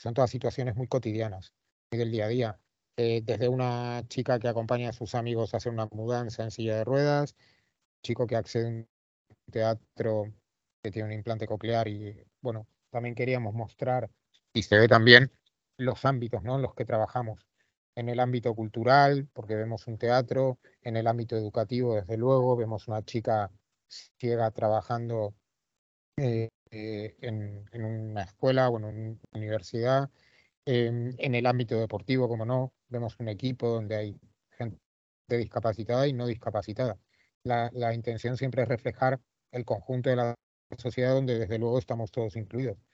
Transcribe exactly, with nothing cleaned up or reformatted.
son todas situaciones muy cotidianas, muy del día a día. Eh, desde una chica que acompaña a sus amigos a hacer una mudanza en silla de ruedas, chico que accede a un teatro que tiene un implante coclear y, bueno, también queríamos mostrar, y se ve también, los ámbitos, ¿no?, en los que trabajamos. En el ámbito cultural, porque vemos un teatro; en el ámbito educativo, desde luego, vemos una chica ciega trabajando eh, eh, en, en una escuela o en una universidad; en, en el ámbito deportivo, como no, vemos un equipo donde hay gente discapacitada y no discapacitada. La, la intención siempre es reflejar el conjunto de la sociedad donde desde luego estamos todos incluidos.